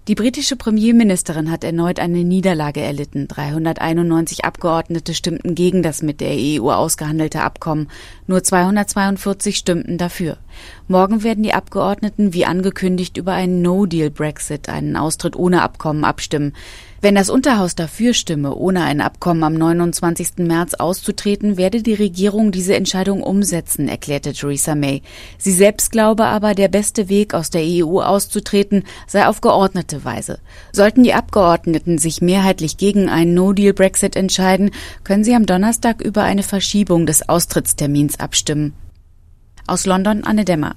Die britische Premierministerin hat erneut eine Niederlage erlitten. 391 Abgeordnete stimmten gegen das mit der EU ausgehandelte Abkommen. Nur 242 stimmten dafür. Morgen werden die Abgeordneten wie angekündigt über einen No-Deal-Brexit, einen Austritt ohne Abkommen, abstimmen. Wenn das Unterhaus dafür stimme, ohne ein Abkommen am 29. März auszutreten, werde die Regierung diese Entscheidung umsetzen, erklärte Theresa May. Sie selbst glaube aber, der beste Weg, aus der EU auszutreten, sei auf geordnete Weise. Sollten die Abgeordneten sich mehrheitlich gegen einen No-Deal-Brexit entscheiden, können sie am Donnerstag über eine Verschiebung des Austrittstermins abstimmen. Aus London, Anne Demmer.